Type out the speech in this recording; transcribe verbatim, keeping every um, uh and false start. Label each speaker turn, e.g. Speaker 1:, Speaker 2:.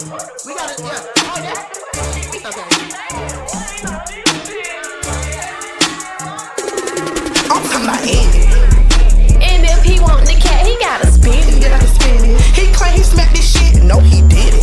Speaker 1: We gotta, yeah. Oh, yeah. It's okay. I'm talking about Andy.
Speaker 2: And if he want the cat, he gotta spin it.
Speaker 1: He gotta spin it. He claim he smacked this shit. No, he did it.